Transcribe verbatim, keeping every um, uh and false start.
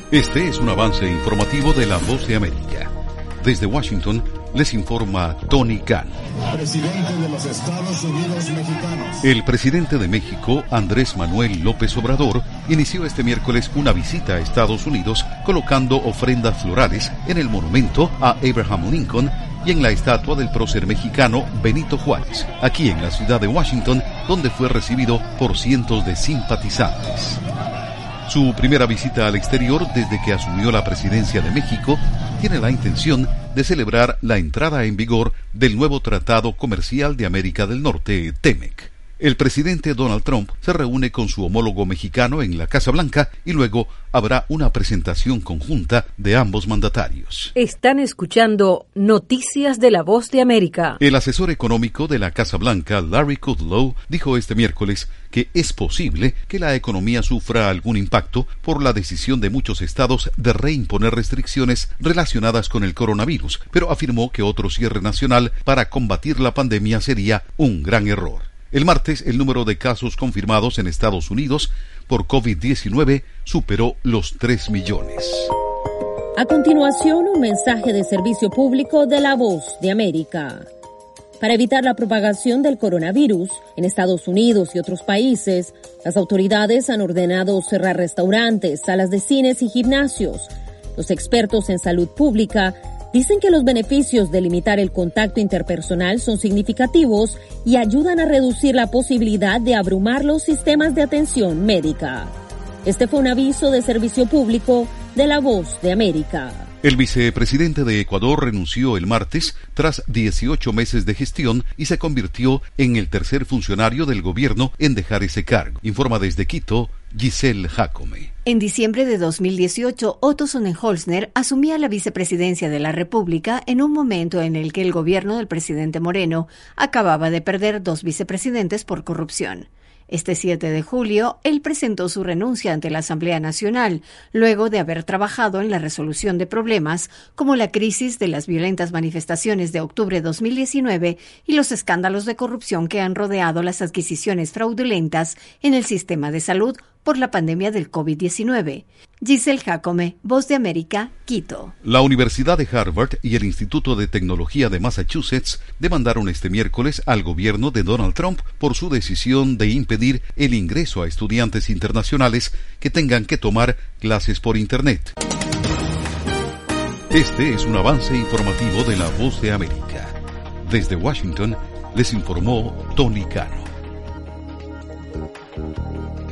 Este es un avance informativo de La Voz de América. Desde Washington les informa Tony Cano. Presidente de los Estados Unidos mexicanos. El presidente de México, Andrés Manuel López Obrador, inició este miércoles una visita a Estados Unidos colocando ofrendas florales en el monumento a Abraham Lincoln y en la estatua del prócer mexicano Benito Juárez, aquí en la ciudad de Washington, donde fue recibido por cientos de simpatizantes. Su primera visita al exterior desde que asumió la presidencia de México tiene la intención de celebrar la entrada en vigor del nuevo Tratado Comercial de América del Norte, TEMEC. El presidente Donald Trump se reúne con su homólogo mexicano en la Casa Blanca y luego habrá una presentación conjunta de ambos mandatarios. Están escuchando Noticias de la Voz de América. El asesor económico de la Casa Blanca, Larry Kudlow, dijo este miércoles que es posible que la economía sufra algún impacto por la decisión de muchos estados de reimponer restricciones relacionadas con el coronavirus, pero afirmó que otro cierre nacional para combatir la pandemia sería un gran error. El martes, el número de casos confirmados en Estados Unidos por COVID diecinueve superó los tres millones. A continuación, un mensaje de servicio público de La Voz de América. Para evitar la propagación del coronavirus en Estados Unidos y otros países, las autoridades han ordenado cerrar restaurantes, salas de cines y gimnasios. Los expertos en salud pública dicen que los beneficios de limitar el contacto interpersonal son significativos y ayudan a reducir la posibilidad de abrumar los sistemas de atención médica. Este fue un aviso de servicio público de La Voz de América. El vicepresidente de Ecuador renunció el martes tras dieciocho meses de gestión y se convirtió en el tercer funcionario del gobierno en dejar ese cargo. Informa desde Quito, Giselle Jacome. En diciembre de dos mil dieciocho, Otto Sonnenholzner asumía la vicepresidencia de la República en un momento en el que el gobierno del presidente Moreno acababa de perder dos vicepresidentes por corrupción. Este siete de julio, él presentó su renuncia ante la Asamblea Nacional, luego de haber trabajado en la resolución de problemas como la crisis de las violentas manifestaciones de octubre de dos mil diecinueve y los escándalos de corrupción que han rodeado las adquisiciones fraudulentas en el sistema de salud por la pandemia del COVID diecinueve. Giselle Jacome, Voz de América, Quito. La Universidad de Harvard y el Instituto de Tecnología de Massachusetts demandaron este miércoles al gobierno de Donald Trump por su decisión de impedir el ingreso a estudiantes internacionales que tengan que tomar clases por Internet. Este es un avance informativo de La Voz de América. Desde Washington les informó Tony Cano.